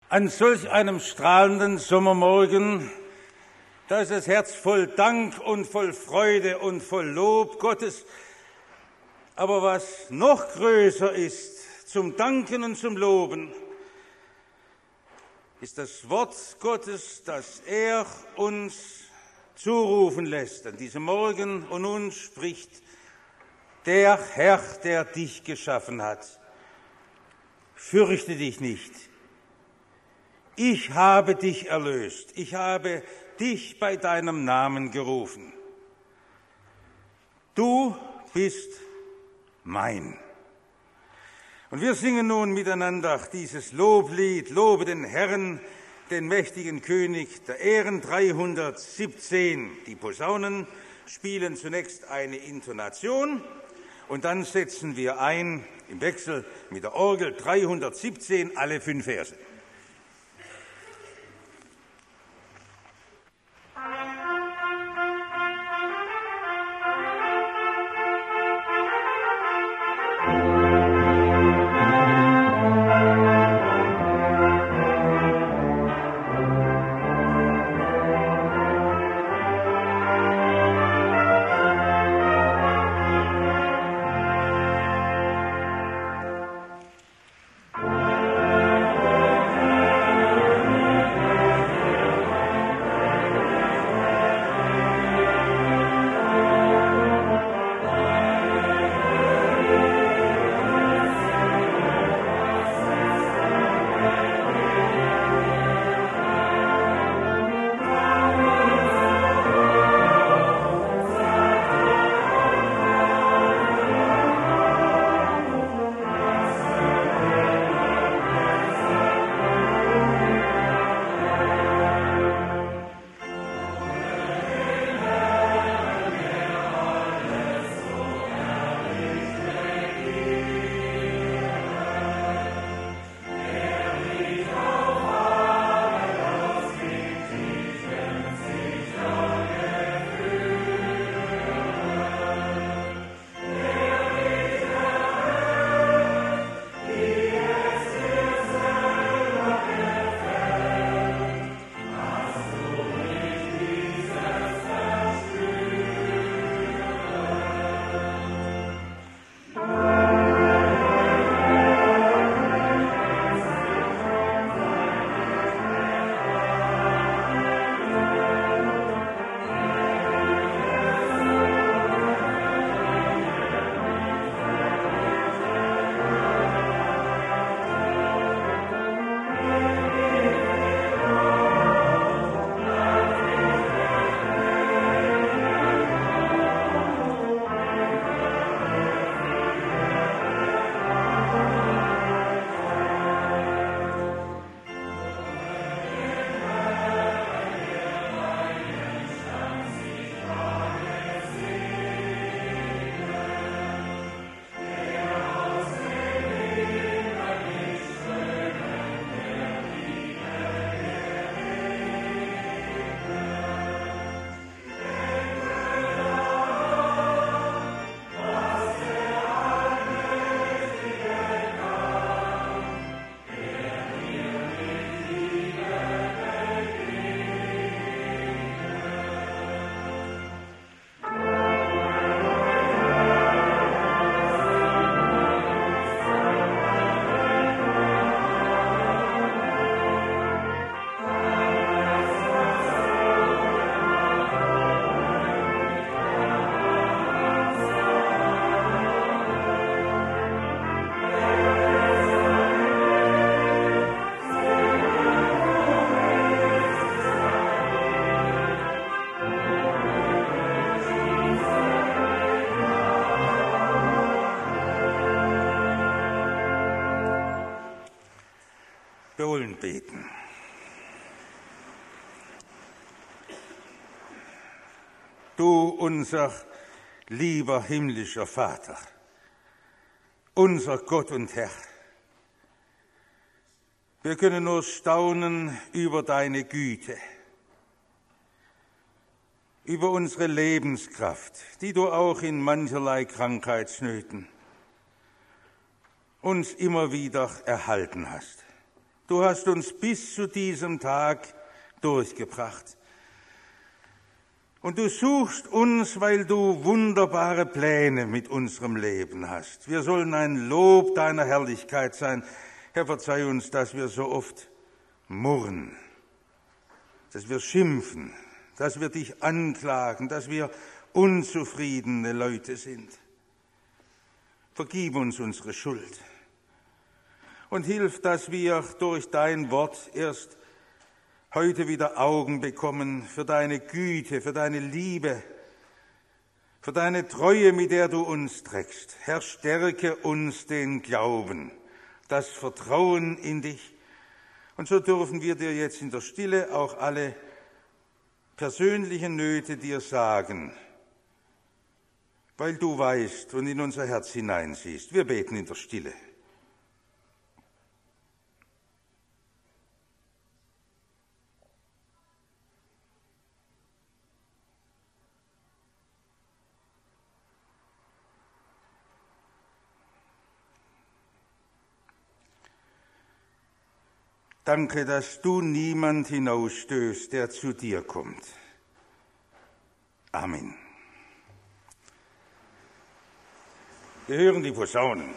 An solch einem strahlenden Sommermorgen, da ist das Herz voll Dank und voll Freude und voll Lob Gottes. Aber was noch größer ist zum Danken und zum Loben, ist das Wort Gottes, das er uns zurufen lässt an diesem Morgen und uns spricht: Der Herr, der dich geschaffen hat, fürchte dich nicht. Ich habe dich erlöst. Ich habe dich bei deinem Namen gerufen. Du bist mein. Und wir singen nun miteinander dieses Loblied: Lobe den Herrn, den mächtigen König der Ehren 317. Die Posaunen spielen zunächst eine Intonation und dann setzen wir ein im Wechsel mit der Orgel 317 alle 5 Verse. Wir wollen beten. Du, unser lieber himmlischer Vater, unser Gott und Herr, wir können nur staunen über deine Güte, über unsere Lebenskraft, die du auch in mancherlei Krankheitsnöten uns immer wieder erhalten hast. Du hast uns bis zu diesem Tag durchgebracht. Und du suchst uns, weil du wunderbare Pläne mit unserem Leben hast. Wir sollen ein Lob deiner Herrlichkeit sein. Herr, verzeih uns, dass wir so oft murren, dass wir schimpfen, dass wir dich anklagen, dass wir unzufriedene Leute sind. Vergib uns unsere Schuld und hilf, dass wir durch dein Wort erst heute wieder Augen bekommen für deine Güte, für deine Liebe, für deine Treue, mit der du uns trägst. Herr, stärke uns den Glauben, das Vertrauen in dich. Und so dürfen wir dir jetzt in der Stille auch alle persönlichen Nöte dir sagen, weil du weißt und in unser Herz hineinsiehst. Wir beten in der Stille. Danke, dass du niemand hinausstößt, der zu dir kommt. Amen. Wir hören die Posaunen.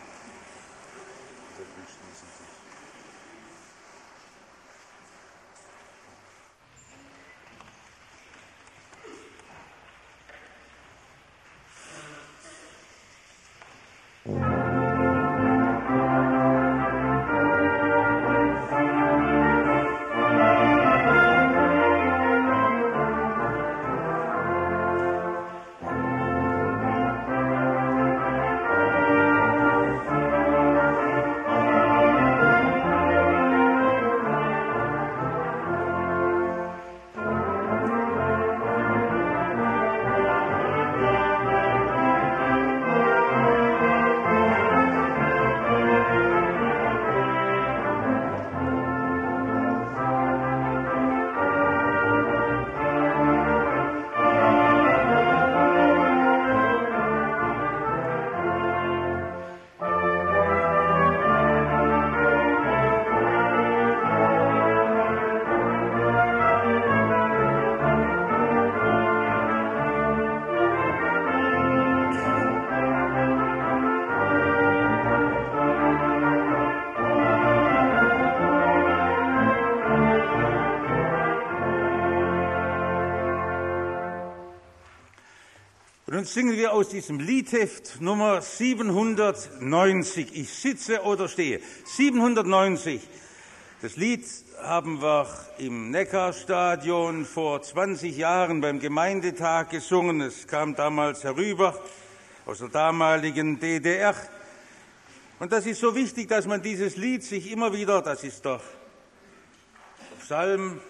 Und nun singen wir aus diesem Liedheft Nummer 790. Ich sitze oder stehe. 790. Das Lied haben wir im Neckarstadion vor 20 Jahren beim Gemeindetag gesungen. Es kam damals herüber aus der damaligen DDR. Und das ist so wichtig, dass man dieses Lied sich immer wieder, das ist der Psalm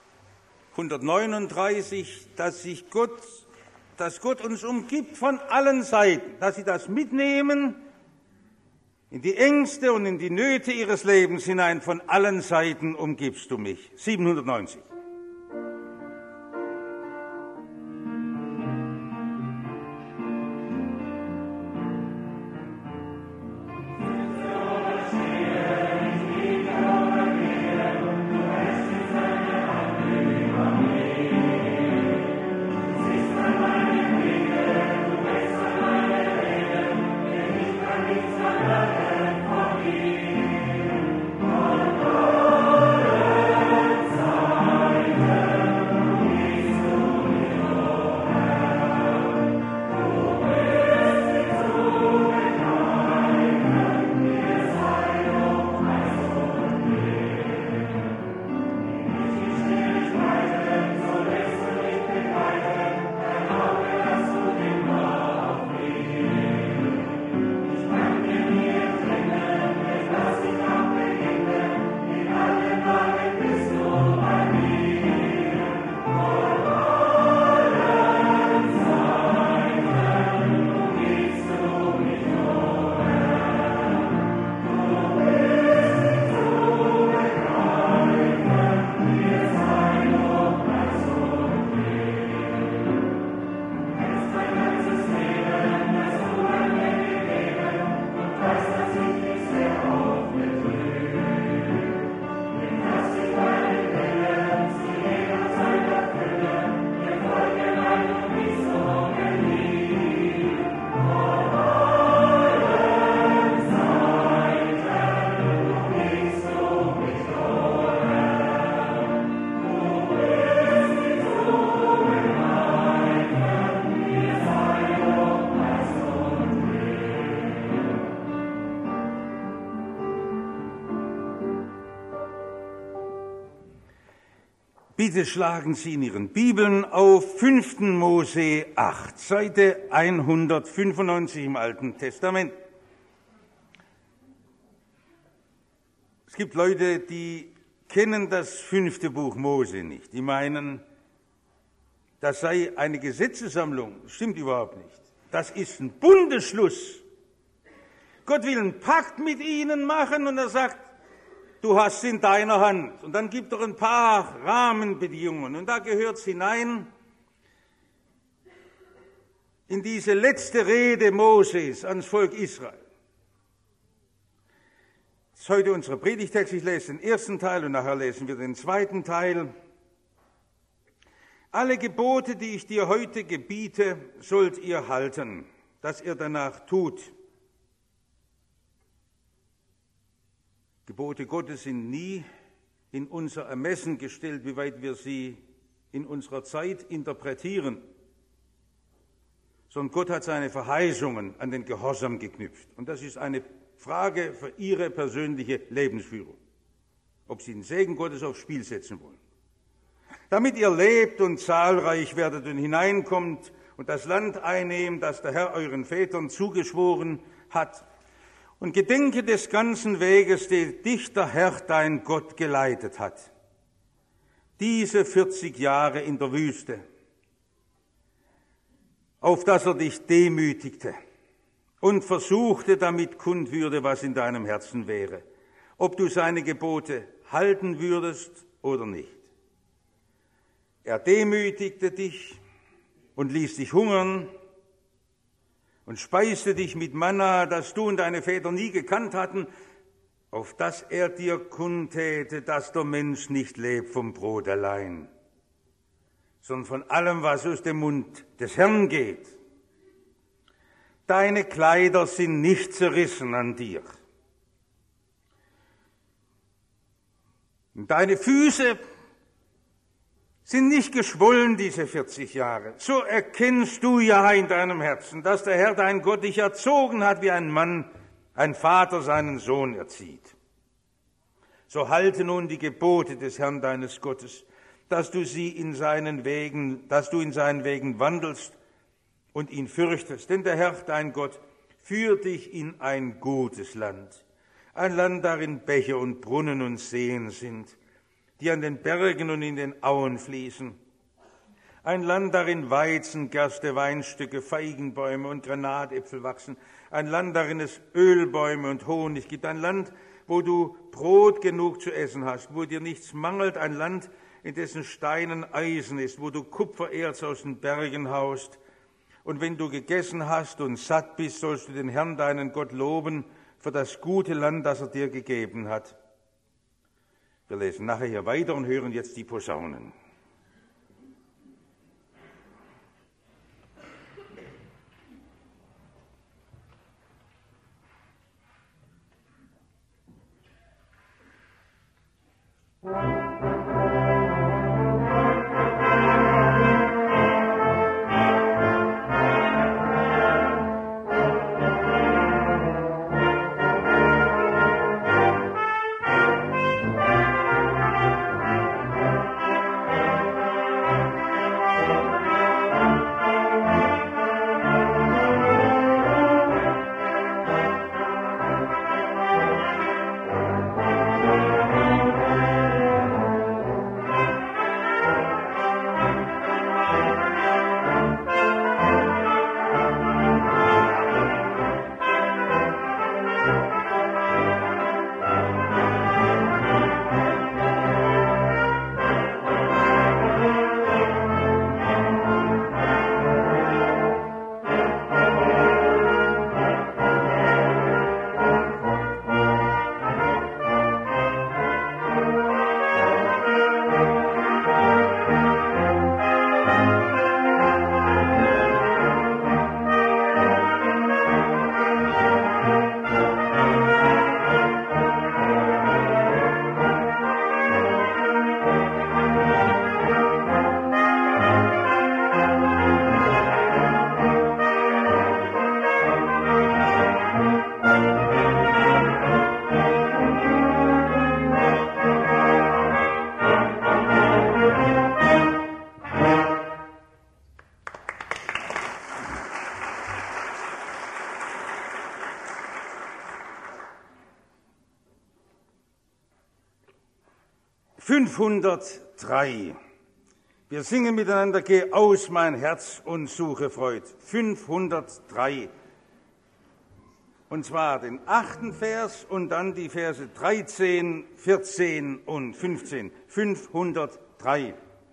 139, dass Gott uns umgibt von allen Seiten, dass Sie das mitnehmen in die Ängste und in die Nöte Ihres Lebens hinein. Von allen Seiten umgibst du mich. 790. Oh, Bitte schlagen Sie in Ihren Bibeln auf 5. Mose 8, Seite 195 im Alten Testament. Es gibt Leute, die kennen das 5. Buch Mose nicht. Die meinen, das sei eine Gesetzessammlung. Das stimmt überhaupt nicht. Das ist ein Bundesschluss. Gott will einen Pakt mit ihnen machen und er sagt, du hast es in deiner Hand. Und dann gibt er ein paar Rahmenbedingungen. Und da gehört es hinein in diese letzte Rede Moses ans Volk Israel. Das ist heute unsere Predigtext. Ich lese den ersten Teil und nachher lesen wir den zweiten Teil. Alle Gebote, die ich dir heute gebiete, sollt ihr halten, dass ihr danach tut. Gebote Gottes sind nie in unser Ermessen gestellt, wie weit wir sie in unserer Zeit interpretieren, sondern Gott hat seine Verheißungen an den Gehorsam geknüpft. Und das ist eine Frage für Ihre persönliche Lebensführung, ob Sie den Segen Gottes aufs Spiel setzen wollen. Damit ihr lebt und zahlreich werdet und hineinkommt und das Land einnehmt, das der Herr euren Vätern zugeschworen hat, und gedenke des ganzen Weges, den dich der Herr, dein Gott, geleitet hat. Diese 40 Jahre in der Wüste, auf dass er dich demütigte und versuchte, damit kund würde, was in deinem Herzen wäre, ob du seine Gebote halten würdest oder nicht. Er demütigte dich und ließ dich hungern und speiste dich mit Manna, das du und deine Väter nie gekannt hatten, auf dass er dir kundtäte, dass der Mensch nicht lebt vom Brot allein, sondern von allem, was aus dem Mund des Herrn geht. Deine Kleider sind nicht zerrissen an dir. Und deine Füße sind nicht geschwollen diese 40 Jahre. So erkennst du ja in deinem Herzen, dass der Herr dein Gott dich erzogen hat, wie ein Mann, ein Vater seinen Sohn erzieht. So halte nun die Gebote des Herrn deines Gottes, dass du in seinen Wegen wandelst und ihn fürchtest. Denn der Herr dein Gott führt dich in ein gutes Land, ein Land, darin Bäche und Brunnen und Seen sind, die an den Bergen und in den Auen fließen. Ein Land, darin Weizen, Gerste, Weinstücke, Feigenbäume und Granatäpfel wachsen. Ein Land, darin es Ölbäume und Honig gibt. Ein Land, wo du Brot genug zu essen hast, wo dir nichts mangelt. Ein Land, in dessen Steinen Eisen ist, wo du Kupfererz aus den Bergen haust. Und wenn du gegessen hast und satt bist, sollst du den Herrn, deinen Gott, loben für das gute Land, das er dir gegeben hat. Wir lesen nachher hier weiter und hören jetzt die Posaunen. 503. Wir singen miteinander, geh aus mein Herz und suche Freud. 503. Und zwar den 8. Vers und dann die Verse 13, 14 und 15. 503.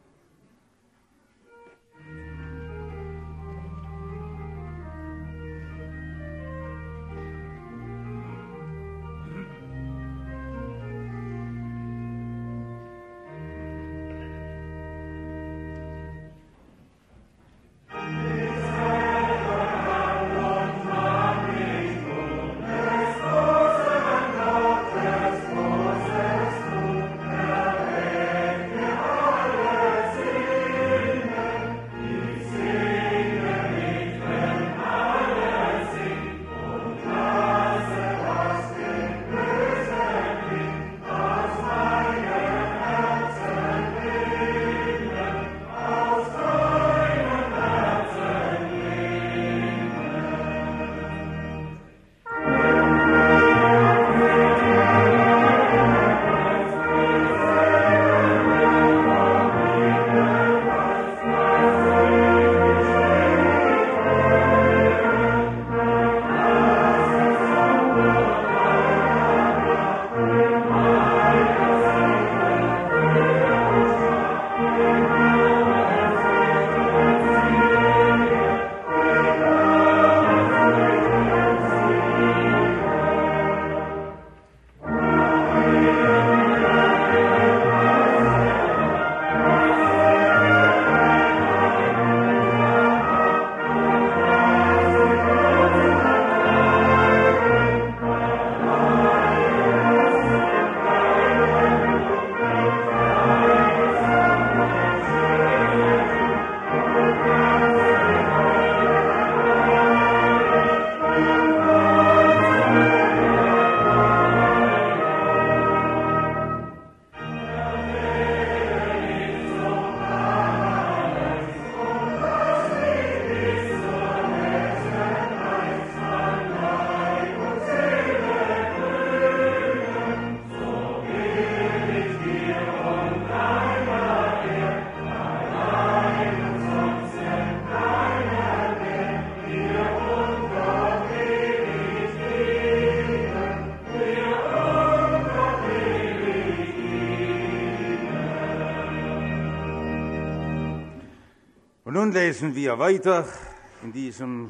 Und nun lesen wir weiter in diesem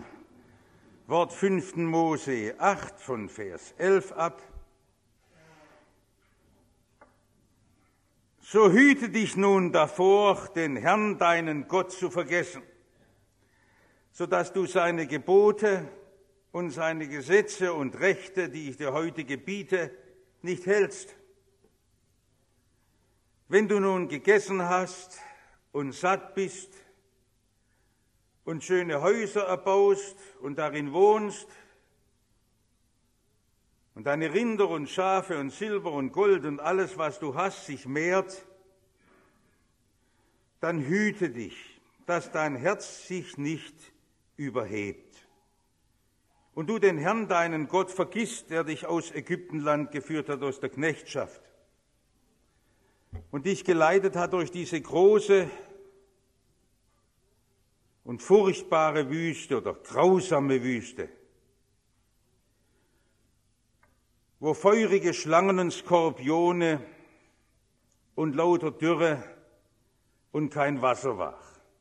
Wort 5. Mose 8 von Vers 11 ab. So hüte dich nun davor, den Herrn, deinen Gott, zu vergessen, sodass du seine Gebote und seine Gesetze und Rechte, die ich dir heute gebiete, nicht hältst. Wenn du nun gegessen hast und satt bist und schöne Häuser erbaust und darin wohnst und deine Rinder und Schafe und Silber und Gold und alles, was du hast, sich mehrt, dann hüte dich, dass dein Herz sich nicht überhebt und du den Herrn, deinen Gott, vergisst, der dich aus Ägyptenland geführt hat, aus der Knechtschaft und dich geleitet hat durch diese große und furchtbare Wüste oder grausame Wüste, wo feurige Schlangen und Skorpione und lauter Dürre und kein Wasser war.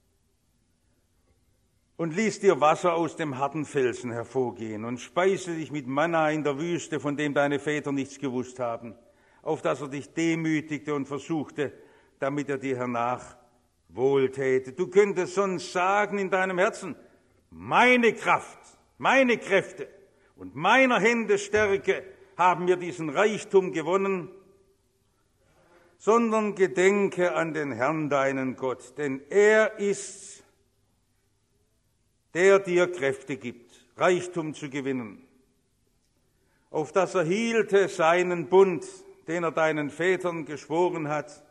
Und ließ dir Wasser aus dem harten Felsen hervorgehen und speiste dich mit Manna in der Wüste, von dem deine Väter nichts gewusst haben, auf dass er dich demütigte und versuchte, damit er dir hernach wohltäte. Du könntest sonst sagen in deinem Herzen, meine Kraft, meine Kräfte und meiner Hände Stärke haben mir diesen Reichtum gewonnen, sondern gedenke an den Herrn, deinen Gott, denn er ist's, der dir Kräfte gibt, Reichtum zu gewinnen, auf dass er hielte seinen Bund, den er deinen Vätern geschworen hat,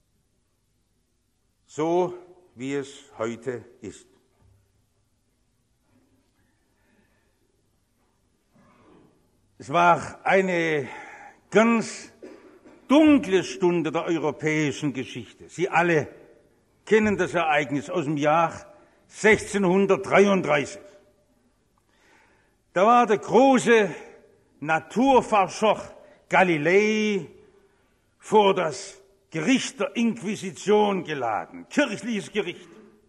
so wie es heute ist. Es war eine ganz dunkle Stunde der europäischen Geschichte. Sie alle kennen das Ereignis aus dem Jahr 1633. Da war der große Naturforscher Galilei vor das Gericht der Inquisition geladen, kirchliches Gericht.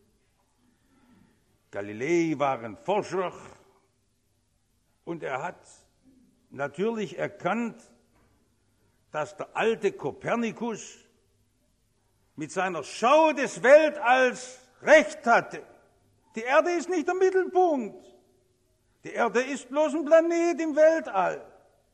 Galilei war ein Forscher und er hat natürlich erkannt, dass der alte Kopernikus mit seiner Schau des Weltalls recht hatte. Die Erde ist nicht der Mittelpunkt. Die Erde ist bloß ein Planet im Weltall.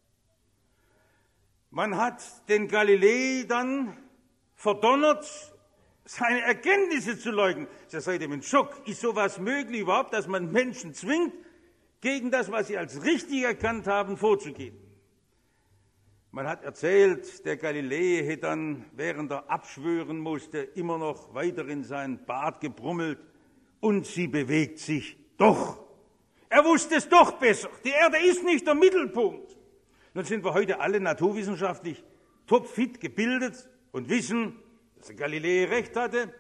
Man hat den Galilei dann verdonnert, seine Erkenntnisse zu leugnen. Das ist seitdem ein Schock. Ist sowas möglich überhaupt, dass man Menschen zwingt, gegen das, was sie als richtig erkannt haben, vorzugehen? Man hat erzählt, der Galilei hätte dann, während er abschwören musste, immer noch weiter in seinen Bart gebrummelt. Und sie bewegt sich doch. Er wusste es doch besser. Die Erde ist nicht der Mittelpunkt. Nun sind wir heute alle naturwissenschaftlich topfit gebildet und wissen, dass der Galilei recht hatte.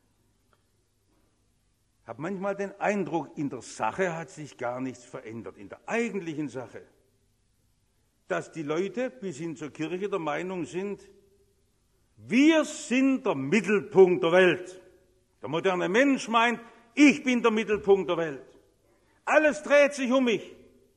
Ich habe manchmal den Eindruck, in der Sache hat sich gar nichts verändert, in der eigentlichen Sache. Dass die Leute bis hin zur Kirche der Meinung sind, wir sind der Mittelpunkt der Welt. Der moderne Mensch meint, ich bin der Mittelpunkt der Welt. Alles dreht sich um mich.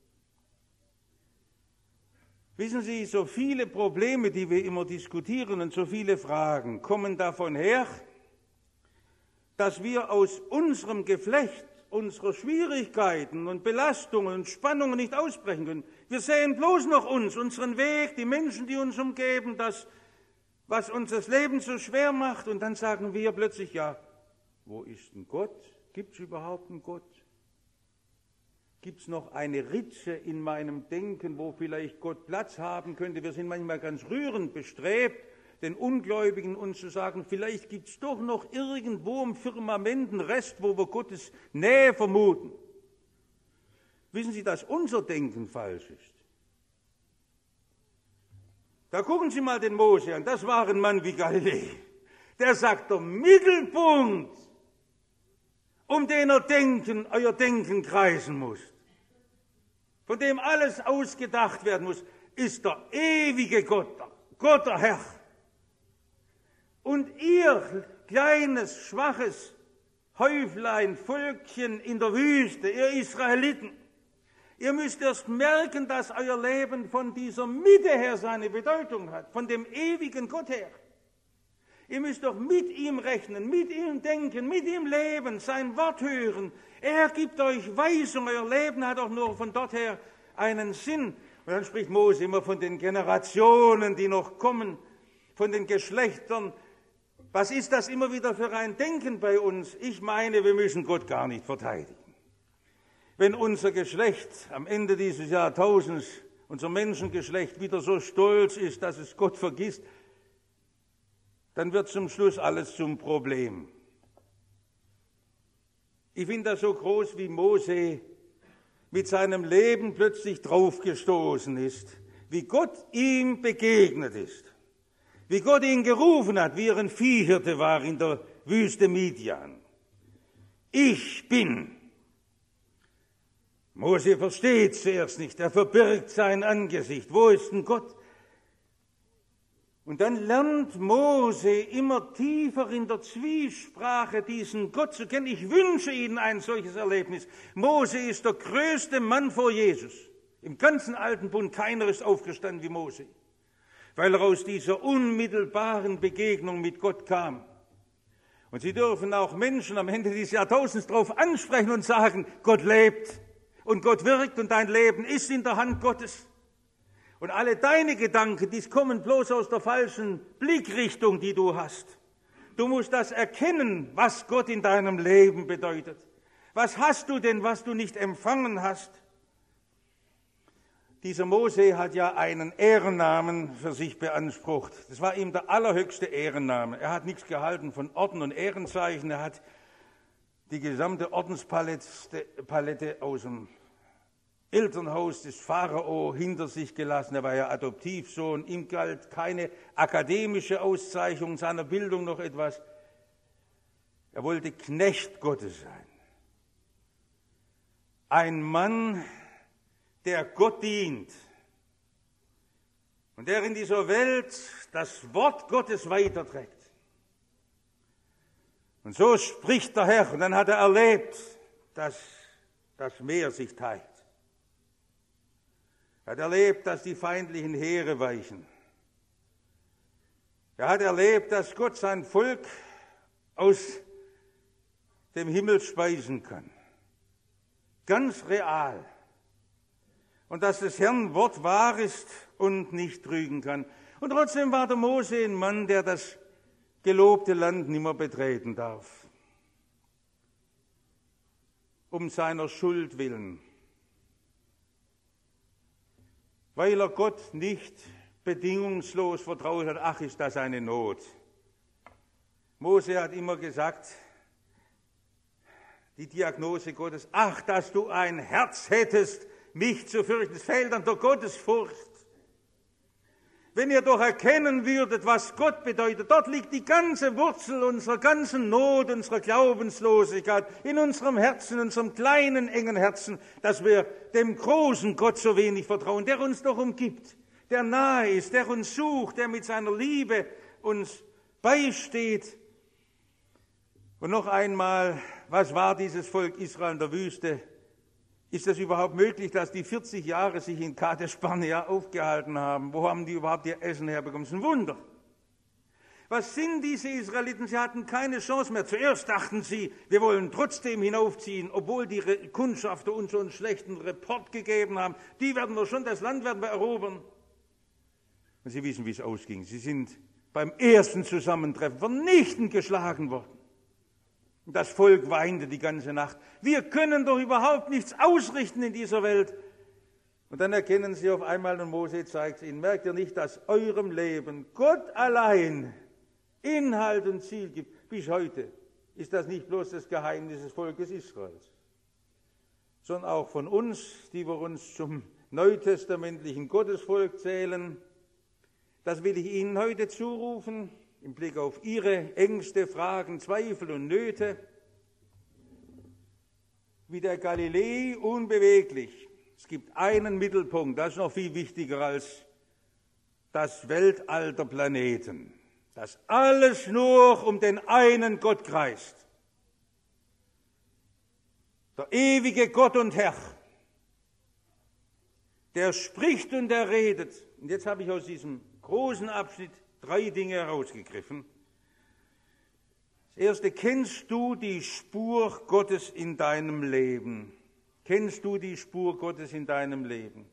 Wissen Sie, so viele Probleme, die wir immer diskutieren und so viele Fragen, kommen davon her, dass wir aus unserem Geflecht, unserer Schwierigkeiten und Belastungen und Spannungen nicht ausbrechen können. Wir sehen bloß noch uns, unseren Weg, die Menschen, die uns umgeben, das, was uns das Leben so schwer macht. Und dann sagen wir plötzlich, ja, wo ist denn Gott? Gibt es überhaupt einen Gott? Gibt es noch eine Ritze in meinem Denken, wo vielleicht Gott Platz haben könnte? Wir sind manchmal ganz rührend bestrebt, den Ungläubigen uns zu sagen, vielleicht gibt es doch noch irgendwo im Firmament einen Rest, wo wir Gottes Nähe vermuten. Wissen Sie, dass unser Denken falsch ist? Da gucken Sie mal den Mose an, das war ein Mann wie Galilei. Der sagt, der Mittelpunkt, um den euer Denken kreisen muss, von dem alles ausgedacht werden muss, ist der ewige Gott, Gott der Herr. Und ihr kleines, schwaches Häuflein, Völkchen in der Wüste, ihr Israeliten, ihr müsst erst merken, dass euer Leben von dieser Mitte her seine Bedeutung hat, von dem ewigen Gott her. Ihr müsst doch mit ihm rechnen, mit ihm denken, mit ihm leben, sein Wort hören. Er gibt euch Weisung, euer Leben hat auch nur von dort her einen Sinn. Und dann spricht Mose immer von den Generationen, die noch kommen, von den Geschlechtern. Was ist das immer wieder für ein Denken bei uns? Ich meine, wir müssen Gott gar nicht verteidigen. Wenn unser Geschlecht am Ende dieses Jahrtausends, unser Menschengeschlecht, wieder so stolz ist, dass es Gott vergisst, dann wird zum Schluss alles zum Problem. Ich finde das so groß, wie Mose mit seinem Leben plötzlich draufgestoßen ist, wie Gott ihm begegnet ist, wie Gott ihn gerufen hat, wie er ein Viehhirte war in der Wüste Midian. Ich bin. Mose versteht zuerst nicht, er verbirgt sein Angesicht. Wo ist denn Gott? Und dann lernt Mose immer tiefer in der Zwiesprache diesen Gott zu kennen. Ich wünsche Ihnen ein solches Erlebnis. Mose ist der größte Mann vor Jesus. Im ganzen Alten Bund keiner ist aufgestanden wie Mose, weil er aus dieser unmittelbaren Begegnung mit Gott kam. Und Sie dürfen auch Menschen am Ende dieses Jahrtausends darauf ansprechen und sagen, Gott lebt und Gott wirkt und dein Leben ist in der Hand Gottes. Und alle deine Gedanken, die kommen bloß aus der falschen Blickrichtung, die du hast. Du musst das erkennen, was Gott in deinem Leben bedeutet. Was hast du denn, was du nicht empfangen hast? Dieser Mose hat ja einen Ehrennamen für sich beansprucht. Das war ihm der allerhöchste Ehrenname. Er hat nichts gehalten von Orden und Ehrenzeichen. Er hat die gesamte Ordenspalette aus dem Elternhaus des Pharao hinter sich gelassen. Er war ja Adoptivsohn. Ihm galt keine akademische Auszeichnung seiner Bildung noch etwas. Er wollte Knecht Gottes sein. Ein Mann, der Gott dient und der in dieser Welt das Wort Gottes weiterträgt. Und so spricht der Herr, und dann hat er erlebt, dass das Meer sich teilt. Er hat erlebt, dass die feindlichen Heere weichen. Er hat erlebt, dass Gott sein Volk aus dem Himmel speisen kann. Ganz real. Und dass des Herrn Wort wahr ist und nicht trügen kann. Und trotzdem war der Mose ein Mann, der das gelobte Land nimmer betreten darf. Um seiner Schuld willen. Weil er Gott nicht bedingungslos vertraut hat, ach, ist das eine Not. Mose hat immer gesagt, die Diagnose Gottes, ach, dass du ein Herz hättest, mich zu fürchten. Es fehlt an der Gottesfurcht. Wenn ihr doch erkennen würdet, was Gott bedeutet, dort liegt die ganze Wurzel unserer ganzen Not, unserer Glaubenslosigkeit, in unserem Herzen, in unserem kleinen, engen Herzen, dass wir dem großen Gott so wenig vertrauen, der uns doch umgibt, der nahe ist, der uns sucht, der mit seiner Liebe uns beisteht. Und noch einmal, was war dieses Volk Israel in der Wüste? Ist es überhaupt möglich, dass die 40 Jahre sich in Kadesh Barnea aufgehalten haben? Wo haben die überhaupt ihr Essen herbekommen? Das ist ein Wunder. Was sind diese Israeliten? Sie hatten keine Chance mehr. Zuerst dachten sie, wir wollen trotzdem hinaufziehen, obwohl die Kundschafter uns so einen schlechten Report gegeben haben. Die werden wir schon, das Land werden wir erobern. Und sie wissen, wie es ausging. Sie sind beim ersten Zusammentreffen vernichtend geschlagen worden. Und das Volk weinte die ganze Nacht. Wir können doch überhaupt nichts ausrichten in dieser Welt. Und dann erkennen sie auf einmal, und Mose zeigt es ihnen, merkt ihr nicht, dass eurem Leben Gott allein Inhalt und Ziel gibt? Bis heute ist das nicht bloß das Geheimnis des Volkes Israels, sondern auch von uns, die wir uns zum neutestamentlichen Gottesvolk zählen. Das will ich Ihnen heute zurufen. Im Blick auf Ihre Ängste, Fragen, Zweifel und Nöte, wie der Galilei unbeweglich. Es gibt einen Mittelpunkt, das ist noch viel wichtiger als das Weltall der Planeten, dass alles nur um den einen Gott kreist. Der ewige Gott und Herr, der spricht und der redet. Und jetzt habe ich aus diesem großen Abschnitt 3 Dinge herausgegriffen. Das erste, kennst du die Spur Gottes in deinem Leben? Kennst du die Spur Gottes in deinem Leben?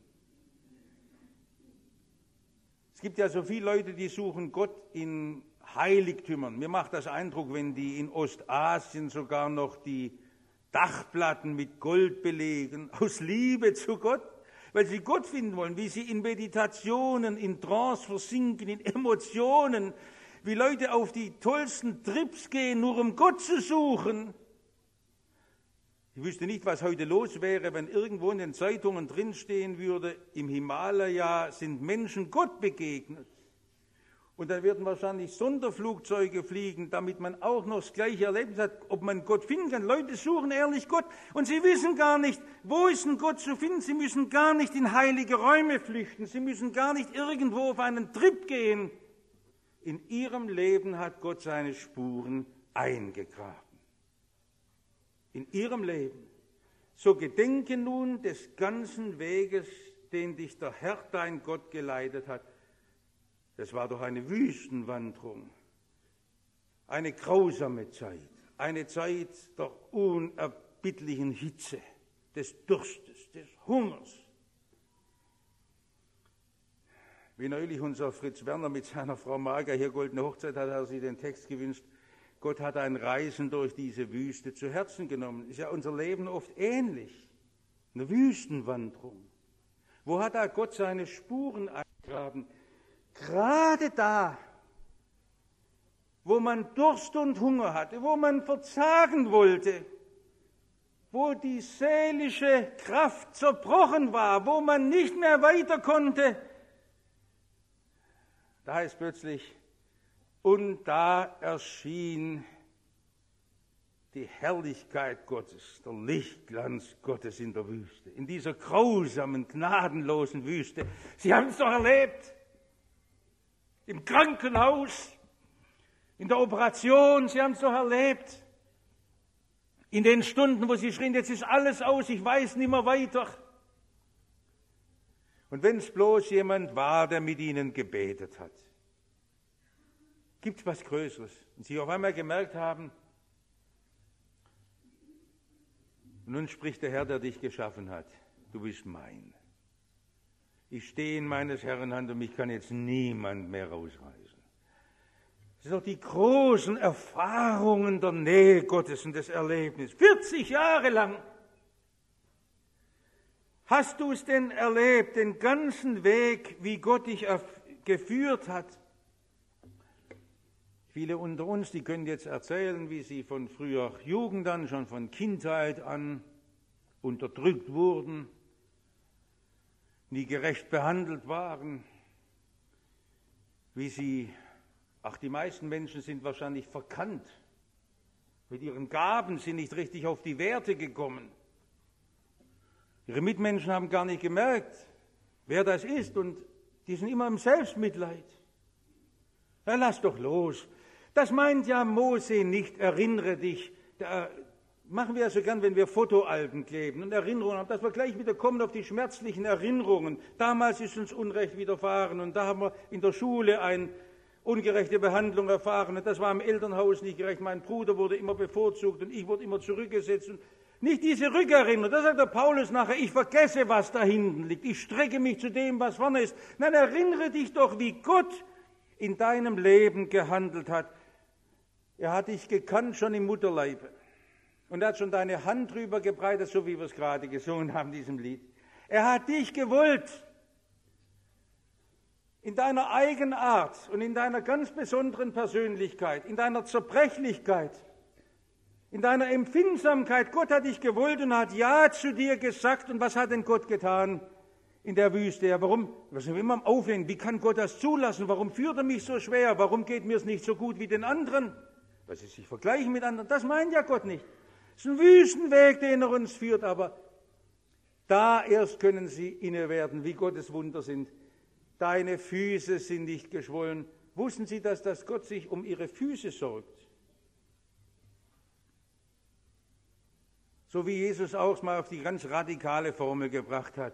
Es gibt ja so viele Leute, die suchen Gott in Heiligtümern. Mir macht das Eindruck, wenn die in Ostasien sogar noch die Dachplatten mit Gold belegen, aus Liebe zu Gott. Weil sie Gott finden wollen, wie sie in Meditationen, in Trance versinken, in Emotionen, wie Leute auf die tollsten Trips gehen, nur um Gott zu suchen. Ich wüsste nicht, was heute los wäre, wenn irgendwo in den Zeitungen drinstehen würde, im Himalaya sind Menschen Gott begegnet. Und dann werden wahrscheinlich Sonderflugzeuge fliegen, damit man auch noch das gleiche Erlebnis hat, ob man Gott finden kann. Leute suchen ehrlich Gott und sie wissen gar nicht, wo ist ein Gott zu finden. Sie müssen gar nicht in heilige Räume flüchten. Sie müssen gar nicht irgendwo auf einen Trip gehen. In ihrem Leben hat Gott seine Spuren eingegraben. In ihrem Leben. So gedenke nun des ganzen Weges, den dich der Herr, dein Gott, geleitet hat. Das war doch eine Wüstenwanderung, eine grausame Zeit, eine Zeit der unerbittlichen Hitze, des Durstes, des Hungers. Wie neulich unser Fritz Werner mit seiner Frau Marga hier Goldene Hochzeit hat er sich den Text gewünscht, Gott hat ein Reisen durch diese Wüste zu Herzen genommen. Ist ja unser Leben oft ähnlich, eine Wüstenwanderung. Wo hat da Gott seine Spuren eingegraben? Gerade da, wo man Durst und Hunger hatte, wo man verzagen wollte, wo die seelische Kraft zerbrochen war, wo man nicht mehr weiter konnte, da heißt plötzlich, und da erschien die Herrlichkeit Gottes, der Lichtglanz Gottes in der Wüste, in dieser grausamen, gnadenlosen Wüste. Sie haben es doch erlebt, im Krankenhaus, in der Operation, Sie haben es doch erlebt, in den Stunden, wo Sie schrien, jetzt ist alles aus, ich weiß nicht mehr weiter. Und wenn es bloß jemand war, der mit Ihnen gebetet hat, gibt es was Größeres. Und Sie auf einmal gemerkt haben, nun spricht der Herr, der dich geschaffen hat, du bist mein. Ich stehe in meines Herrn Hand und mich kann jetzt niemand mehr rausreißen. Das sind doch die großen Erfahrungen der Nähe Gottes und des Erlebnisses. 40 Jahre lang. Hast du es denn erlebt, den ganzen Weg, wie Gott dich geführt hat? Viele unter uns, die können jetzt erzählen, wie sie von früher Jugend an, schon von Kindheit an unterdrückt wurden, nie gerecht behandelt waren, wie sie, die meisten Menschen sind wahrscheinlich verkannt, mit ihren Gaben sind nicht richtig auf die Werte gekommen. Ihre Mitmenschen haben gar nicht gemerkt, wer das ist und die sind immer im Selbstmitleid. Ja, lass doch los. Das meint ja Mose nicht, erinnere dich. Da machen wir ja so gern, wenn wir Fotoalben kleben und Erinnerungen haben, dass wir gleich wieder kommen auf die schmerzlichen Erinnerungen. Damals ist uns Unrecht widerfahren und da haben wir in der Schule eine ungerechte Behandlung erfahren und das war im Elternhaus nicht gerecht. Mein Bruder wurde immer bevorzugt und ich wurde immer zurückgesetzt. Und nicht diese Rückerinnerung, da sagt der Paulus nachher, ich vergesse, was da hinten liegt. Ich strecke mich zu dem, was vorne ist. Nein, erinnere dich doch, wie Gott in deinem Leben gehandelt hat. Er hat dich gekannt schon im Mutterleibe. Und er hat schon deine Hand drüber gebreitet, so wie wir es gerade gesungen haben in diesem Lied. Er hat dich gewollt. In deiner Eigenart und in deiner ganz besonderen Persönlichkeit, in deiner Zerbrechlichkeit, in deiner Empfindsamkeit. Gott hat dich gewollt und hat Ja zu dir gesagt. Und was hat denn Gott getan in der Wüste? Ja, warum? Wir sind immer am Aufhängen. Wie kann Gott das zulassen? Warum führt er mich so schwer? Warum geht mir es nicht so gut wie den anderen? Weil sie sich vergleichen mit anderen. Das meint ja Gott nicht. Es ist ein Wüstenweg, den er uns führt. Aber da erst können sie inne werden, wie Gottes Wunder sind. Deine Füße sind nicht geschwollen. Wussten Sie, dass Gott sich um ihre Füße sorgt? So wie Jesus auch mal auf die ganz radikale Formel gebracht hat.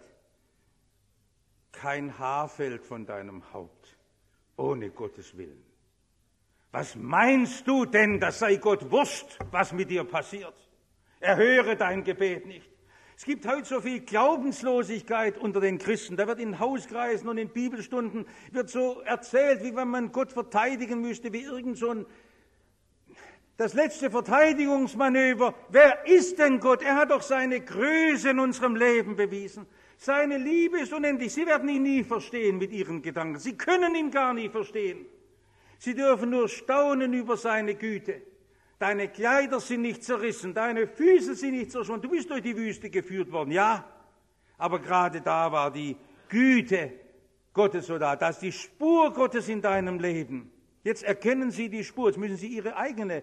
Kein Haar fällt von deinem Haupt, ohne Gottes Willen. Was meinst du denn, das sei Gott Wurst, was mit dir passiert? Er höre dein Gebet nicht. Es gibt heute so viel Glaubenslosigkeit unter den Christen. Da wird in Hauskreisen und in Bibelstunden wird so erzählt, wie wenn man Gott verteidigen müsste, wie irgend so das letzte Verteidigungsmanöver. Wer ist denn Gott? Er hat doch seine Größe in unserem Leben bewiesen. Seine Liebe ist unendlich. Sie werden ihn nie verstehen mit ihren Gedanken. Sie können ihn gar nie verstehen. Sie dürfen nur staunen über seine Güte. Deine Kleider sind nicht zerrissen, deine Füße sind nicht zerschwunden. Du bist durch die Wüste geführt worden, ja. Aber gerade da war die Güte Gottes so da. Da ist die Spur Gottes in deinem Leben. Jetzt erkennen Sie die Spur. Jetzt müssen Sie Ihre eigene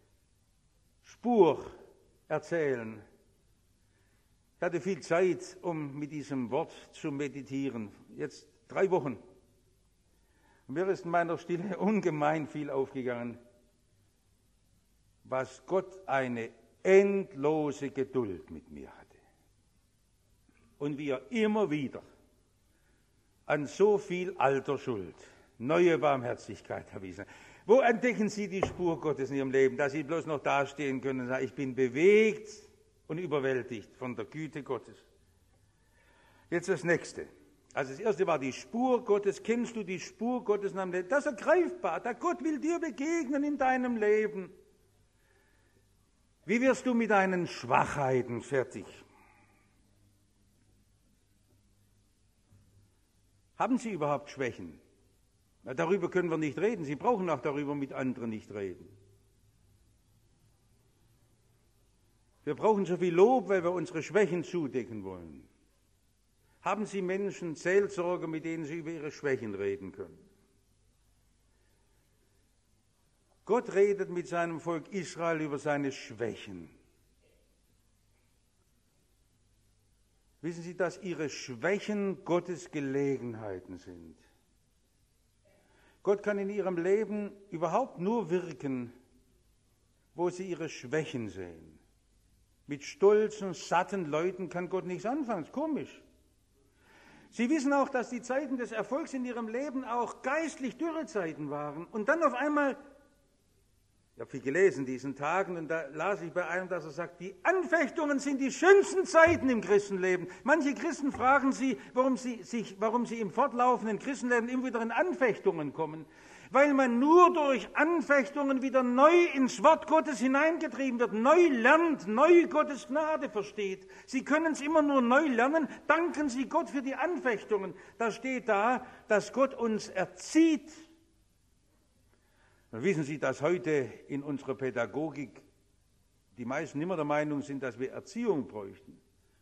Spur erzählen. Ich hatte viel Zeit, um mit diesem Wort zu meditieren. Jetzt 3 Wochen. Und mir ist in meiner Stille ungemein viel aufgegangen, was Gott eine endlose Geduld mit mir hatte. Und wie er immer wieder an so viel alter Schuld neue Barmherzigkeit erwiesen hat. Wo entdecken Sie die Spur Gottes in Ihrem Leben, dass Sie bloß noch dastehen können und sagen, ich bin bewegt und überwältigt von der Güte Gottes. Jetzt das Nächste. Also das Erste war die Spur Gottes. Kennst du die Spur Gottes in deinem Leben? Das ist ergreifbar. Der Gott will dir begegnen in deinem Leben. Wie wirst du mit deinen Schwachheiten fertig? Haben Sie überhaupt Schwächen? Na, darüber können wir nicht reden. Sie brauchen auch darüber mit anderen nicht reden. Wir brauchen so viel Lob, weil wir unsere Schwächen zudecken wollen. Haben Sie Menschen, Seelsorger, mit denen Sie über Ihre Schwächen reden können? Gott redet mit seinem Volk Israel über seine Schwächen. Wissen Sie, dass Ihre Schwächen Gottes Gelegenheiten sind? Gott kann in Ihrem Leben überhaupt nur wirken, wo Sie Ihre Schwächen sehen. Mit stolzen, satten Leuten kann Gott nichts anfangen. Das ist komisch. Sie wissen auch, dass die Zeiten des Erfolgs in Ihrem Leben auch geistlich Dürrezeiten waren. Und dann auf einmal, ich habe viel gelesen in diesen Tagen, und da las ich bei einem, dass er sagt, die Anfechtungen sind die schönsten Zeiten im Christenleben. Manche Christen fragen sie, warum sie im fortlaufenden Christenleben immer wieder in Anfechtungen kommen. Weil man nur durch Anfechtungen wieder neu ins Wort Gottes hineingetrieben wird, neu lernt, neu Gottes Gnade versteht. Sie können es immer nur neu lernen, danken Sie Gott für die Anfechtungen. Da steht da, dass Gott uns erzieht. Und wissen Sie, dass heute in unserer Pädagogik die meisten immer der Meinung sind, dass wir Erziehung bräuchten.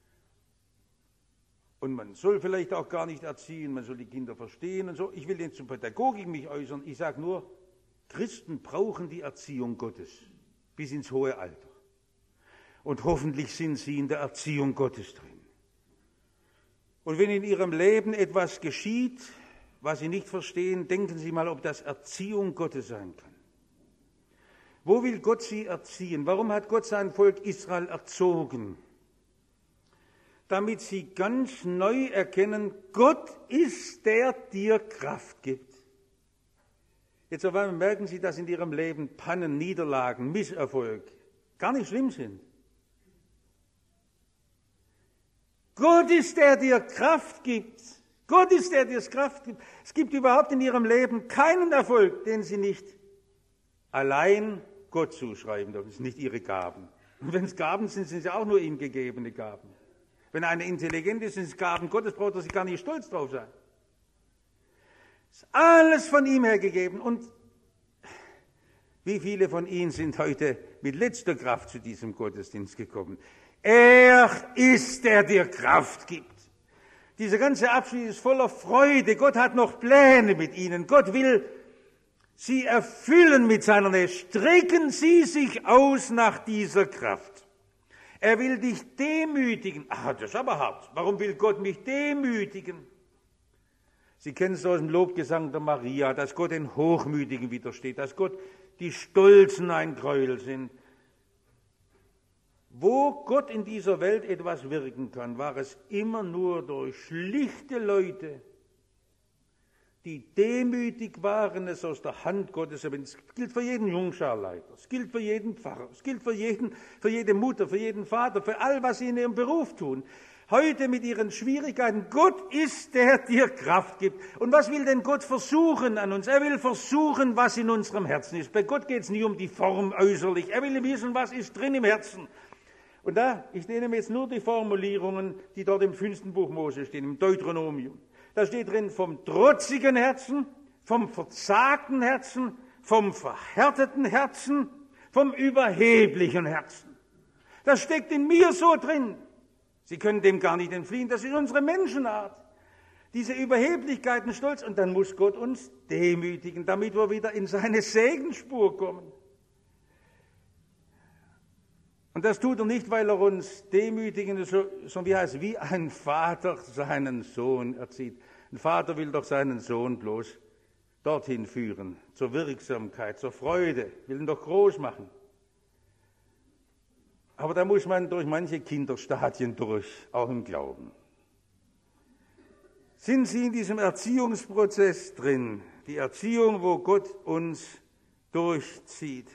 Und man soll vielleicht auch gar nicht erziehen, man soll die Kinder verstehen und so. Ich will jetzt zur Pädagogik mich äußern. Ich sage nur, Christen brauchen die Erziehung Gottes bis ins hohe Alter. Und hoffentlich sind sie in der Erziehung Gottes drin. Und wenn in ihrem Leben etwas geschieht, was sie nicht verstehen, denken Sie mal, ob das Erziehung Gottes sein kann. Wo will Gott sie erziehen? Warum hat Gott sein Volk Israel erzogen? Damit sie ganz neu erkennen, Gott ist, der dir Kraft gibt. Jetzt auf einmal merken Sie, dass in Ihrem Leben Pannen, Niederlagen, Misserfolg gar nicht schlimm sind. Gott ist, der dir Kraft gibt. Gott ist, der dir Kraft gibt. Es gibt überhaupt in Ihrem Leben keinen Erfolg, den Sie nicht allein Gott zuschreiben dürfen. Das sind nicht Ihre Gaben. Und wenn es Gaben sind, sind sie auch nur ihm gegebene Gaben. Wenn einer intelligent ist, sind es Gaben Gottes, braucht er sich gar nicht stolz drauf sein. Es ist alles von ihm her gegeben. Und wie viele von Ihnen sind heute mit letzter Kraft zu diesem Gottesdienst gekommen? Er ist, der dir Kraft gibt. Dieser ganze Abschnitt ist voller Freude. Gott hat noch Pläne mit Ihnen. Gott will Sie erfüllen mit seiner Nähe. Strecken Sie sich aus nach dieser Kraft. Er will dich demütigen. Ach, das ist aber hart. Warum will Gott mich demütigen? Sie kennen es aus dem Lobgesang der Maria, dass Gott den Hochmütigen widersteht, dass Gott die Stolzen ein Gräuel sind. Wo Gott in dieser Welt etwas wirken kann, war es immer nur durch schlichte Leute, die demütig waren, es aus der Hand Gottes. Es gilt für jeden Jungscharleiter, es gilt für jeden Pfarrer, es gilt für jede Mutter, für jeden Vater, für all, was sie in ihrem Beruf tun. Heute mit ihren Schwierigkeiten, Gott ist, der dir Kraft gibt. Und was will denn Gott versuchen an uns? Er will versuchen, was in unserem Herzen ist. Bei Gott geht es nie um die Form äußerlich. Er will wissen, was ist drin im Herzen. Und ich nehme jetzt nur die Formulierungen, die dort im 5. Buch Mose stehen, im Deuteronomium. Da steht drin vom trotzigen Herzen, vom verzagten Herzen, vom verhärteten Herzen, vom überheblichen Herzen. Das steckt in mir so drin. Sie können dem gar nicht entfliehen. Das ist unsere Menschenart. Diese Überheblichkeiten, Stolz. Und dann muss Gott uns demütigen, damit wir wieder in seine Segensspur kommen. Und das tut er nicht, weil er uns demütigen, sondern wie ein Vater seinen Sohn erzieht. Ein Vater will doch seinen Sohn bloß dorthin führen, zur Wirksamkeit, zur Freude, will ihn doch groß machen. Aber da muss man durch manche Kinderstadien durch, auch im Glauben. Sind Sie in diesem Erziehungsprozess drin? Die Erziehung, wo Gott uns durchzieht.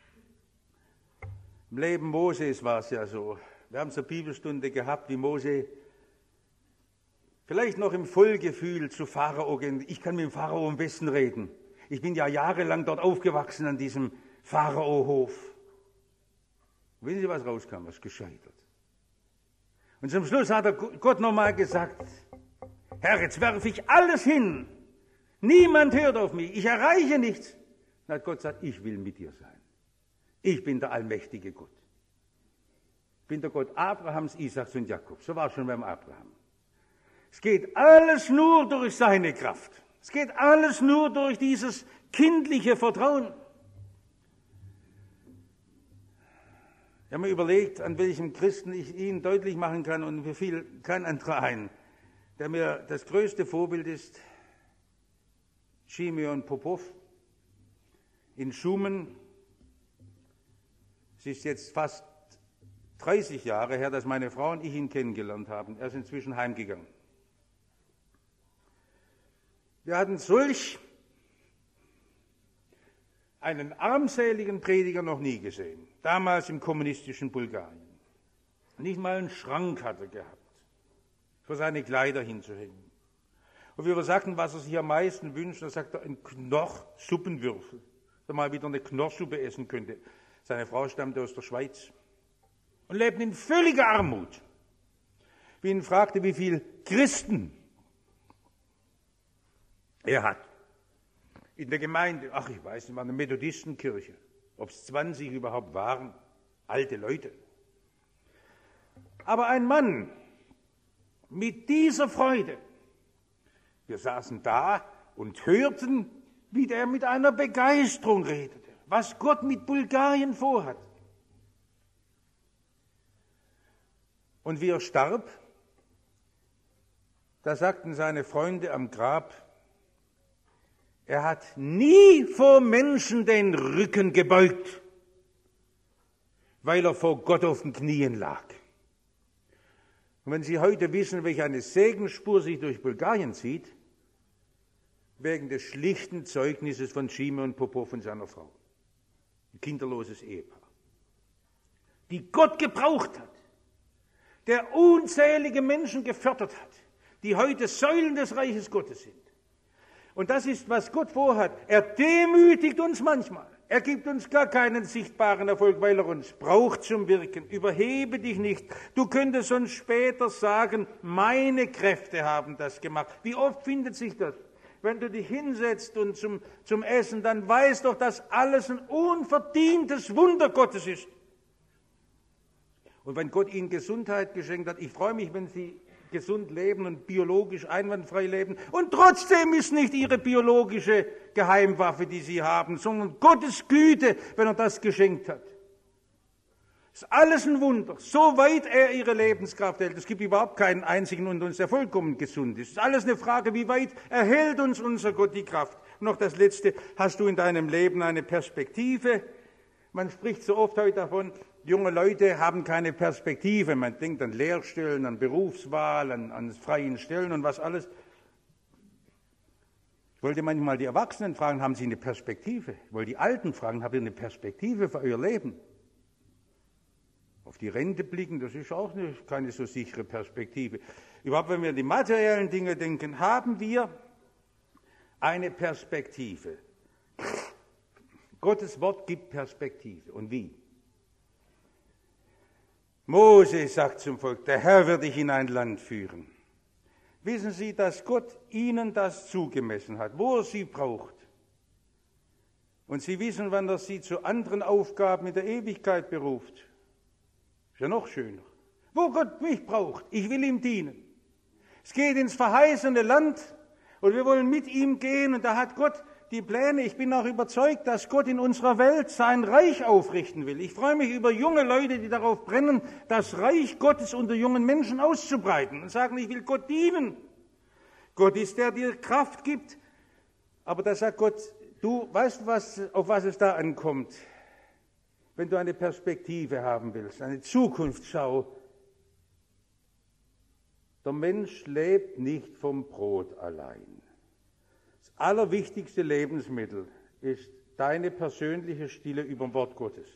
Im Leben Moses war es ja so. Wir haben so eine Bibelstunde gehabt, wie Mose vielleicht noch im Vollgefühl zu Pharao gehen. Ich kann mit dem Pharao am besten reden. Ich bin ja jahrelang dort aufgewachsen an diesem Pharao-Hof. Wissen Sie, was rauskam? Was gescheitert. Und zum Schluss hat Gott nochmal gesagt, Herr, jetzt werfe ich alles hin. Niemand hört auf mich. Ich erreiche nichts. Dann hat Gott gesagt, ich will mit dir sein. Ich bin der allmächtige Gott. Ich bin der Gott Abrahams, Isaaks und Jakobs. So war es schon beim Abraham. Es geht alles nur durch seine Kraft. Es geht alles nur durch dieses kindliche Vertrauen. Ich habe mir überlegt, an welchem Christen ich ihn deutlich machen kann, und mir fiel kein anderer ein, der mir das größte Vorbild ist. Simeon Popov in Schumen. Es ist jetzt fast 30 Jahre her, dass meine Frau und ich ihn kennengelernt haben. Er ist inzwischen heimgegangen. Wir hatten solch einen armseligen Prediger noch nie gesehen, damals im kommunistischen Bulgarien. Nicht mal einen Schrank hat er gehabt, für seine Kleider hinzuhängen. Und wir sagten, was er sich am meisten wünscht, da sagt er, ein Knorr-Suppenwürfel, dass er mal wieder eine Knorrsuppe essen könnte. Seine Frau stammte aus der Schweiz und lebten in völliger Armut. Wie ihn fragte, wie viele Christen er hat. In der Gemeinde, ich weiß nicht, war eine Methodistenkirche, ob es 20 überhaupt waren, alte Leute. Aber ein Mann mit dieser Freude, wir saßen da und hörten, wie der mit einer Begeisterung redete, was Gott mit Bulgarien vorhat. Und wie er starb, da sagten seine Freunde am Grab, er hat nie vor Menschen den Rücken gebeugt, weil er vor Gott auf den Knien lag. Und wenn Sie heute wissen, welche eine Segensspur sich durch Bulgarien zieht, wegen des schlichten Zeugnisses von Simeon Popov und seiner Frau, ein kinderloses Ehepaar, die Gott gebraucht hat, der unzählige Menschen gefördert hat, die heute Säulen des Reiches Gottes sind. Und das ist, was Gott vorhat. Er demütigt uns manchmal. Er gibt uns gar keinen sichtbaren Erfolg, weil er uns braucht zum Wirken. Überhebe dich nicht. Du könntest uns später sagen, meine Kräfte haben das gemacht. Wie oft findet sich das? Wenn du dich hinsetzt und zum Essen, dann weißt doch, dass alles ein unverdientes Wunder Gottes ist. Und wenn Gott ihnen Gesundheit geschenkt hat, ich freue mich, wenn sie gesund leben und biologisch einwandfrei leben. Und trotzdem ist nicht ihre biologische Geheimwaffe, die sie haben, sondern Gottes Güte, wenn er das geschenkt hat. Das ist alles ein Wunder, soweit er ihre Lebenskraft hält. Es gibt überhaupt keinen einzigen unter uns, der vollkommen gesund ist. Es ist alles eine Frage, wie weit erhält uns unser Gott die Kraft. Und noch das Letzte, hast du in deinem Leben eine Perspektive? Man spricht so oft heute davon, junge Leute haben keine Perspektive. Man denkt an Lehrstellen, an Berufswahl, an freien Stellen und was alles. Ich wollte manchmal die Erwachsenen fragen, haben sie eine Perspektive? Ich wollte die Alten fragen, habt ihr eine Perspektive für euer Leben? Auf die Rente blicken, das ist auch keine so sichere Perspektive. Überhaupt, wenn wir an die materiellen Dinge denken, haben wir eine Perspektive. Gottes Wort gibt Perspektive. Und wie? Mose sagt zum Volk, der Herr wird dich in ein Land führen. Wissen Sie, dass Gott ihnen das zugemessen hat, wo er sie braucht. Und Sie wissen, wann er sie zu anderen Aufgaben in der Ewigkeit beruft. Ist ja noch schöner. Wo Gott mich braucht, ich will ihm dienen. Es geht ins verheißene Land und wir wollen mit ihm gehen und da hat Gott die Pläne. Ich bin auch überzeugt, dass Gott in unserer Welt sein Reich aufrichten will. Ich freue mich über junge Leute, die darauf brennen, das Reich Gottes unter jungen Menschen auszubreiten und sagen, ich will Gott dienen. Gott ist der, der dir Kraft gibt. Aber da sagt Gott, du weißt, auf was es da ankommt. Wenn du eine Perspektive haben willst, eine Zukunftsschau. Der Mensch lebt nicht vom Brot allein. Das allerwichtigste Lebensmittel ist deine persönliche Stille über dem Wort Gottes.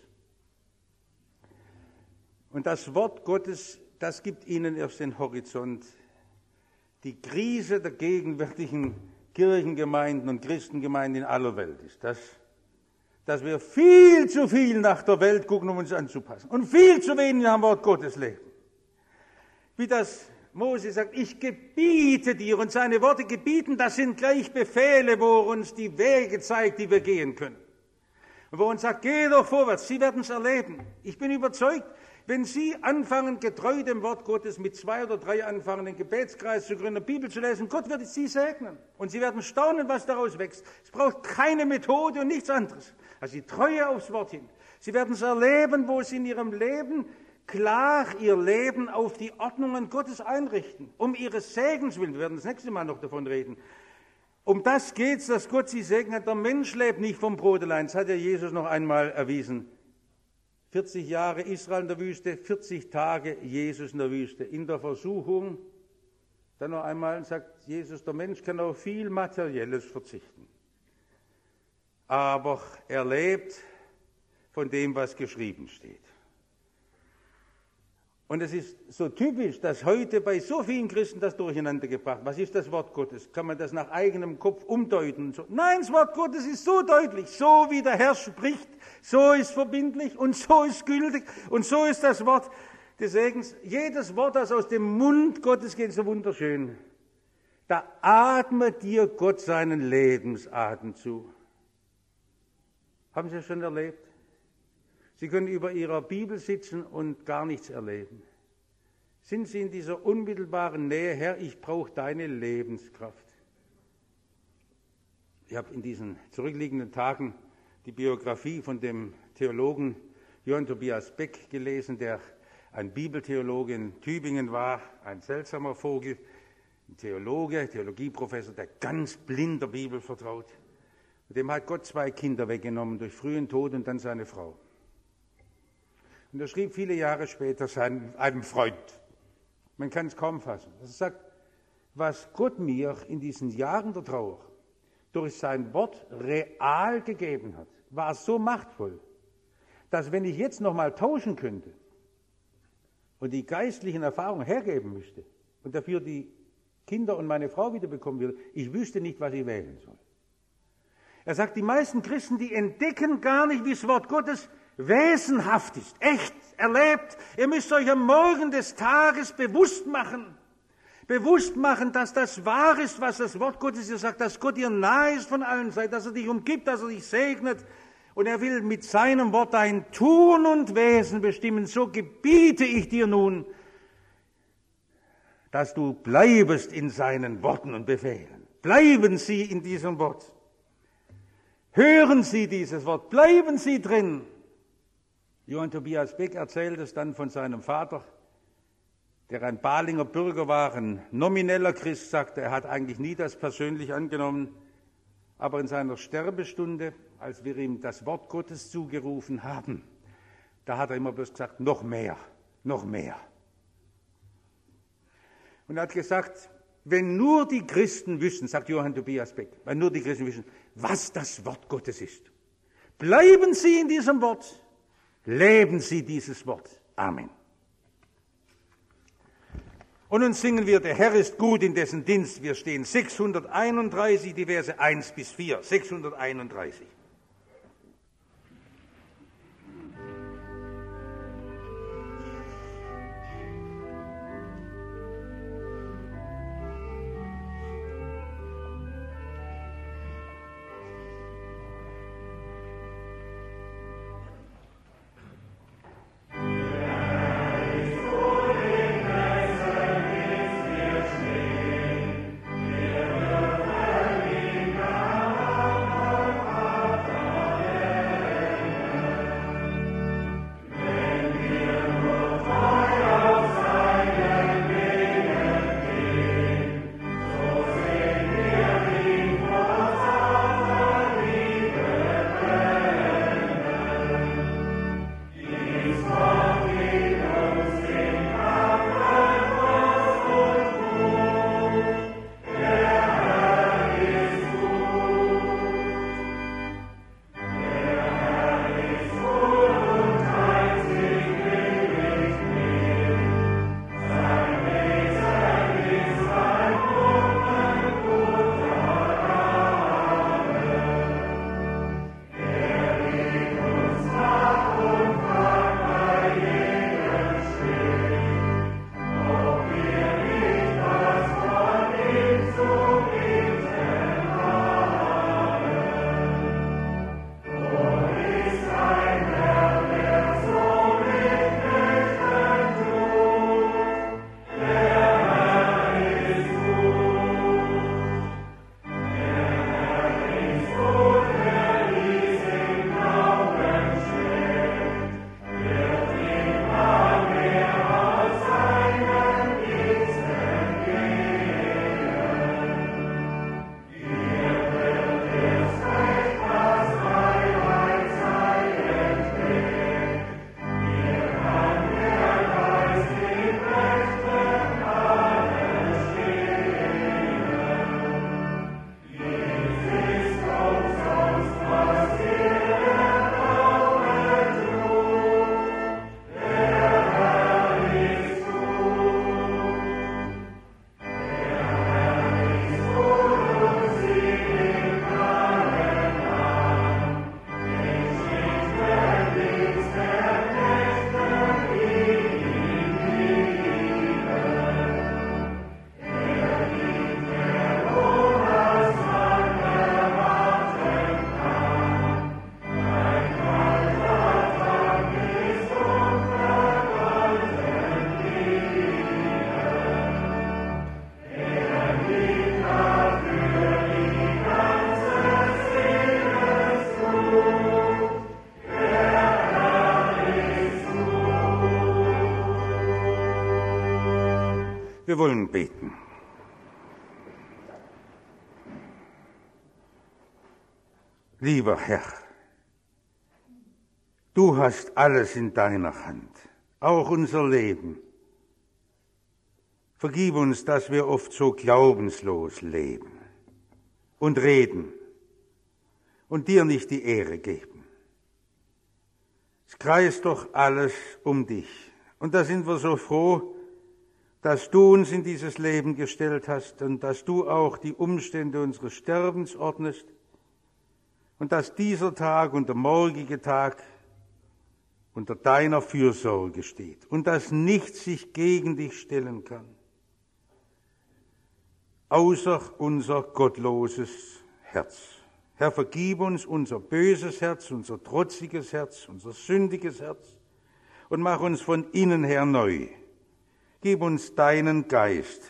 Und das Wort Gottes, das gibt ihnen erst den Horizont. Die Krise der gegenwärtigen Kirchengemeinden und Christengemeinden in aller Welt ist das, dass wir viel zu viel nach der Welt gucken, um uns anzupassen und viel zu wenig am Wort Gottes leben. Wie das Mose sagt, ich gebiete dir, und seine Worte gebieten, das sind gleich Befehle, wo er uns die Wege zeigt, die wir gehen können. Und wo uns sagt, geh doch vorwärts, Sie werden es erleben. Ich bin überzeugt, wenn Sie anfangen, getreu dem Wort Gottes mit 2 oder 3 anfangen, den Gebetskreis zu gründen, Bibel zu lesen, Gott wird Sie segnen. Und Sie werden staunen, was daraus wächst. Es braucht keine Methode und nichts anderes. Also die Treue aufs Wort hin. Sie werden es erleben, wo Sie in Ihrem Leben klar Ihr Leben auf die Ordnungen Gottes einrichten. Um Ihres Segens willen. Wir werden das nächste Mal noch davon reden. Um das geht's, dass Gott Sie segnet. Der Mensch lebt nicht vom Brot allein. Das hat ja Jesus noch einmal erwiesen. 40 Jahre Israel in der Wüste, 40 Tage Jesus in der Wüste. In der Versuchung, dann noch einmal sagt Jesus, der Mensch kann auf viel Materielles verzichten. Aber er lebt von dem, was geschrieben steht. Und es ist so typisch, dass heute bei so vielen Christen das durcheinander gebracht wird. Was ist das Wort Gottes? Kann man das nach eigenem Kopf umdeuten? So? Nein, das Wort Gottes ist so deutlich. So wie der Herr spricht, so ist verbindlich und so ist gültig und so ist das Wort des Segens. Jedes Wort, das aus dem Mund Gottes geht, ist so wunderschön. Da atmet dir Gott seinen Lebensatem zu. Haben Sie das schon erlebt? Sie können über Ihrer Bibel sitzen und gar nichts erleben. Sind Sie in dieser unmittelbaren Nähe, Herr, ich brauche deine Lebenskraft. Ich habe in diesen zurückliegenden Tagen die Biografie von dem Theologen Johann Tobias Beck gelesen, der ein Bibeltheologe in Tübingen war, ein seltsamer Vogel, ein Theologe, Theologieprofessor, der ganz blind der Bibel vertraut. Und dem hat Gott 2 Kinder weggenommen durch frühen Tod und dann seine Frau. Und er schrieb viele Jahre später einem Freund, man kann es kaum fassen, er sagt, was Gott mir in diesen Jahren der Trauer durch sein Wort real gegeben hat, war so machtvoll, dass wenn ich jetzt nochmal tauschen könnte und die geistlichen Erfahrungen hergeben müsste und dafür die Kinder und meine Frau wiederbekommen würde, ich wüsste nicht, was ich wählen soll. Er sagt, die meisten Christen, die entdecken gar nicht, wie das Wort Gottes wesenhaft ist, echt, erlebt. Ihr müsst euch am Morgen des Tages bewusst machen, dass das wahr ist, was das Wort Gottes ihr sagt, dass Gott ihr nahe ist von allen Seiten, dass er dich umgibt, dass er dich segnet. Und er will mit seinem Wort dein Tun und Wesen bestimmen. So gebiete ich dir nun, dass du bleibest in seinen Worten und Befehlen. Bleiben Sie in diesem Wort. Hören Sie dieses Wort. Bleiben Sie drin. Johann Tobias Beck erzählt es dann von seinem Vater, der ein Balinger Bürger war, ein nomineller Christ, sagte, er hat eigentlich nie das persönlich angenommen, aber in seiner Sterbestunde, als wir ihm das Wort Gottes zugerufen haben, da hat er immer bloß gesagt, noch mehr, noch mehr. Und er hat gesagt, wenn nur die Christen wüssten, sagt Johann Tobias Beck, wenn nur die Christen wüssten, was das Wort Gottes ist, bleiben Sie in diesem Wort, leben Sie dieses Wort. Amen. Und nun singen wir, der Herr ist gut, in dessen Dienst wir stehen. 631, die Verse 1 bis 4. 631. Wir wollen beten. Lieber Herr, du hast alles in deiner Hand, auch unser Leben. Vergib uns, dass wir oft so glaubenslos leben und reden und dir nicht die Ehre geben. Es kreist doch alles um dich. Und da sind wir so froh, dass du uns in dieses Leben gestellt hast und dass du auch die Umstände unseres Sterbens ordnest und dass dieser Tag und der morgige Tag unter deiner Fürsorge steht und dass nichts sich gegen dich stellen kann, außer unser gottloses Herz. Herr, vergib uns unser böses Herz, unser trotziges Herz, unser sündiges Herz und mach uns von innen her neu. Gib uns deinen Geist,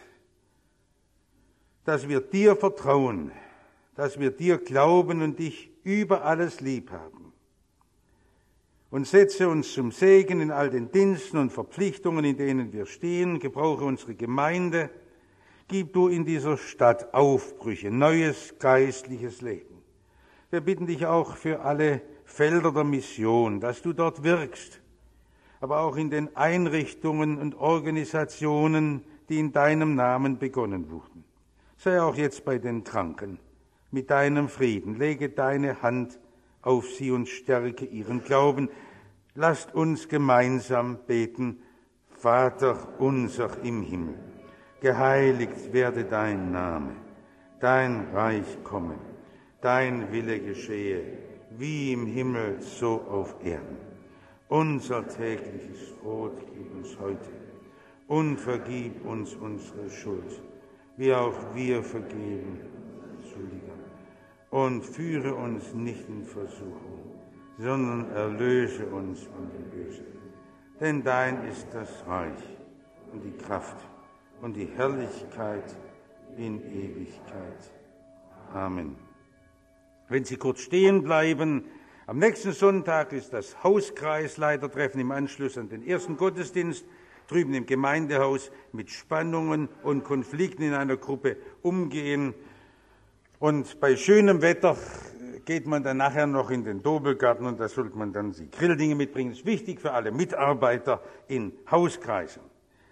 dass wir dir vertrauen, dass wir dir glauben und dich über alles lieb haben. Und setze uns zum Segen in all den Diensten und Verpflichtungen, in denen wir stehen. Gebrauche unsere Gemeinde. Gib du in dieser Stadt Aufbrüche, neues geistliches Leben. Wir bitten dich auch für alle Felder der Mission, dass du dort wirkst, aber auch in den Einrichtungen und Organisationen, die in deinem Namen begonnen wurden. Sei auch jetzt bei den Kranken mit deinem Frieden. Lege deine Hand auf sie und stärke ihren Glauben. Lasst uns gemeinsam beten. Vater unser im Himmel, geheiligt werde dein Name, dein Reich komme, dein Wille geschehe, wie im Himmel so auf Erden. Unser tägliches Brot gib uns heute und vergib uns unsere Schuld, wie auch wir vergeben Schuldigern. Und führe uns nicht in Versuchung, sondern erlöse uns von dem Bösen. Denn dein ist das Reich und die Kraft und die Herrlichkeit in Ewigkeit. Amen. Wenn Sie kurz stehen bleiben, am nächsten Sonntag ist das Hauskreisleitertreffen im Anschluss an den ersten Gottesdienst drüben im Gemeindehaus mit Spannungen und Konflikten in einer Gruppe umgehen. Und bei schönem Wetter geht man dann nachher noch in den Dobelgarten und da sollte man dann die Grilldinge mitbringen. Das ist wichtig für alle Mitarbeiter in Hauskreisen.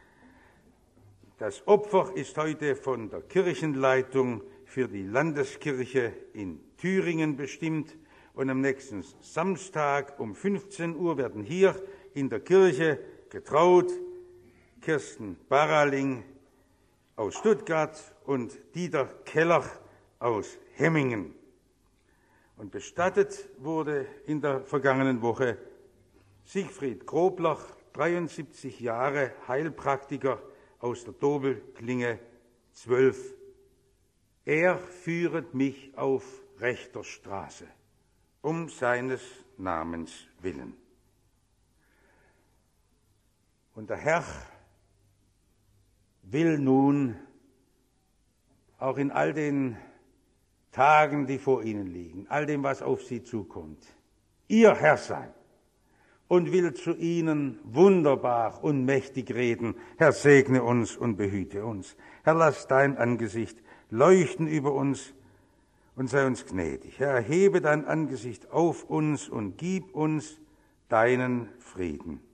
Das Opfer ist heute von der Kirchenleitung für die Landeskirche in Thüringen bestimmt. Und am nächsten Samstag um 15 Uhr werden hier in der Kirche getraut Kirsten Baraling aus Stuttgart und Dieter Keller aus Hemmingen. Und bestattet wurde in der vergangenen Woche Siegfried Grobler, 73 Jahre, Heilpraktiker aus der Dobelklinge 12. Er führet mich auf rechter Straße, um seines Namens willen. Und der Herr will nun auch in all den Tagen, die vor Ihnen liegen, all dem, was auf Sie zukommt, Ihr Herr sein und will zu Ihnen wunderbar und mächtig reden. Herr, segne uns und behüte uns. Herr, lass dein Angesicht leuchten über uns und sei uns gnädig. Herr, erhebe dein Angesicht auf uns und gib uns deinen Frieden.